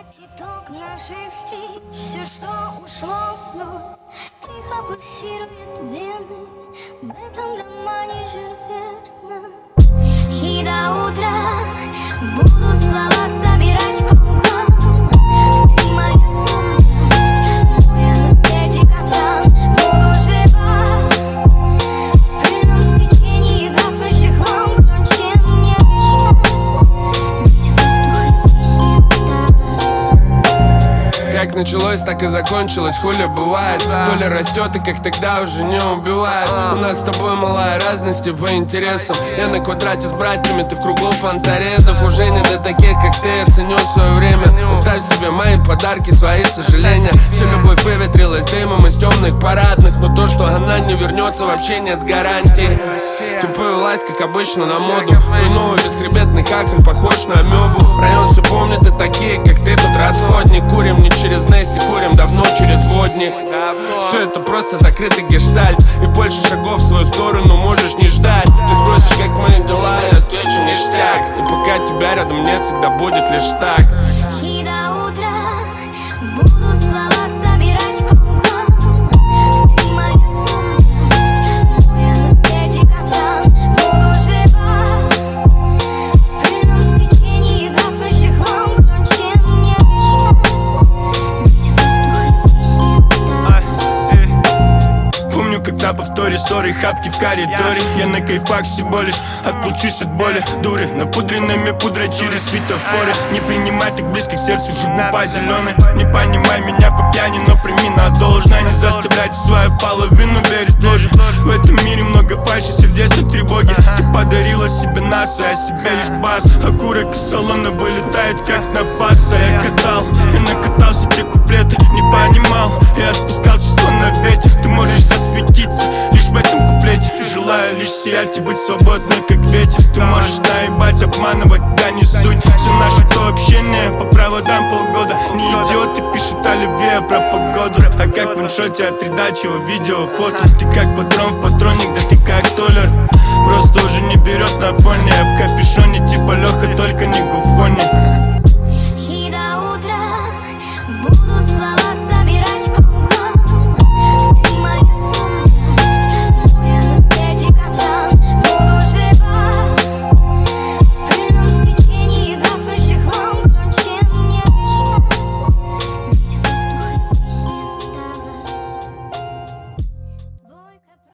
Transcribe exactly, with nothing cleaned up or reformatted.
Итог наших встреч, все, что ушло вновь, тихо пульсирует вены в этом романе Жюль Верна. И до утра буду слова собирать по углам. Ты моя слабость, мой анестетикотан. Буду жива в пыльном свечении гаснущих ламп, но чем мне дышать, ведь воздуха здесь не осталось. Как началось, так и закончилось, хули бывает. Доля растет и как тогда уже не убивает. У нас с тобой малая разность по интересам. Я на квадрате с братьями, ты в кругу понторезов. Уже не для таких, как ты, я ценю свое время. Оставь себе мои подарки, свои сожаления. Всю любовь выветрилась дымом из темных парадных. Но то, что она не вернется, вообще нет гарантии. Ты повелась, как обычно, на моду. Твой новый бесхребетный хахаль похож на амебу. Район все помнит, и такие, как ты, тут расходник. Курим не через Нести, курим давно через водник. Все это просто закрытый гештальт. И больше шагов в свою сторону можешь не ждать. Ты спросишь, как мои дела, я отвечу ништяк. И пока тебя рядом нет, всегда будет лишь так. И до утра буду слова собирать по углам. Ты моя слабость, мой анестетикотан. Буду жива в пыльном свечении гаснущих ламп, но чем мне дышать, ведь воздуха здесь не осталось. Помню, когда повторе ссоры, хапки в коридоре. Я на кайфах всего лишь отлучусь от боли. Дуры, напудренными пудрой через светофоры. Не принимай так близко к сердцу, живу по зеленой. Не понимай меня по пьяни, но прими на должное. Не заставляйте свою половину верить ложь. В этом мире много фальши, сердечной тревоги. Ты подарила себе нас, а я себе лишь бас. Окурок из салона вылетает как на пас. А я катал и накатался, те куплеты не понимал. Я отпускал чувства на ветер. Ты можешь засветиться лишь в этом куплете. Желаю лишь сиять и быть свободной, как ветер. Ты можешь наебать, обманывать, да не суть. Все наше то общение по проводам полгода. Не идиоты пишут о любви, а про погоду. А как в иншоте от редачего видео, фото. Ты как патрон в патроник, да ты как толер. Просто уже не берет на фоне. Я в капюшоне типа Леха, только